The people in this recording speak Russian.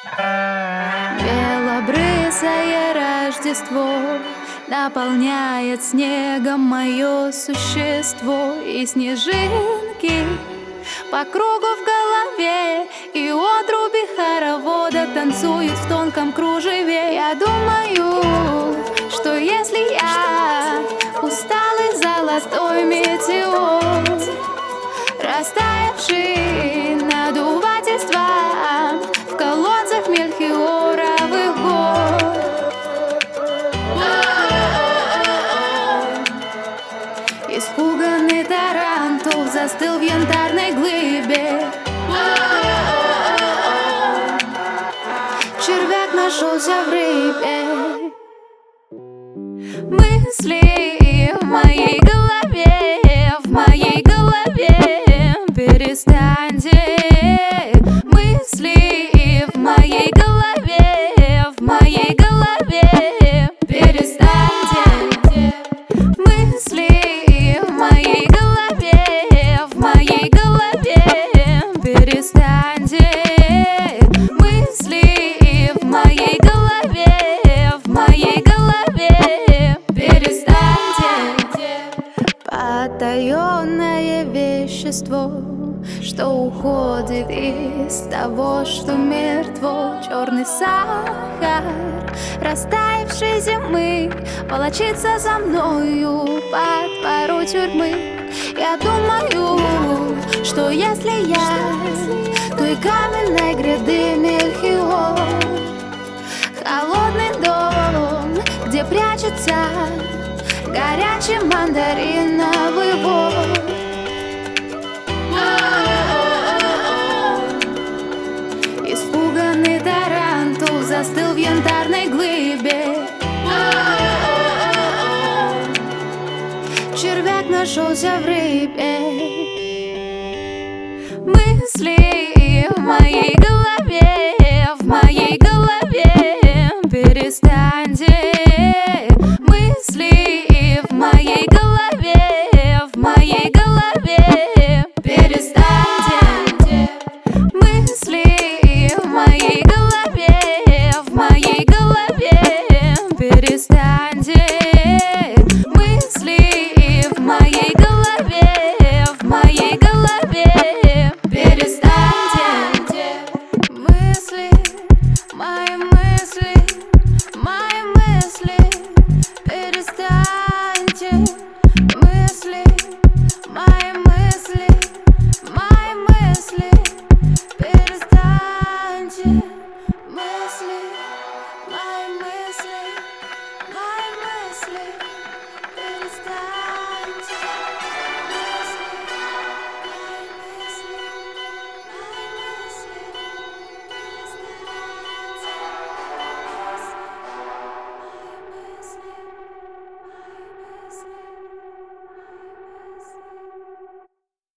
Белобрысое Рождество наполняет снегом мое существо, и снежинки по кругу в голове, и отруби хоровода танцуют в тонком кружеве. Я думаю, что если я усталый золотой метеор, растаявший надувательством в колодцах мельхиоровых гор, испуганный тарантул застыл в янтарной глыбе. Червяк нашелся в рыбе. Мысли в моей голове, перестаньте. Мысли в моей голове, перестаньте. Мысли в моей голове, перестаньте. Мысли в моей голове, перестаньте. Потаённое вещество, что уходит из того, что мертво. Черный сахар растаявшей зимы волочится за мною по двору тюрьмы. Я думаю, что если я той каменной гряды Мельхиор, холодный дом, где прячется горячий мандариновый вор, испуганный тарантул застыл в янтарной глыбе. Червяк нашелся в рыбе. Мысли в моей голове, перестаньте.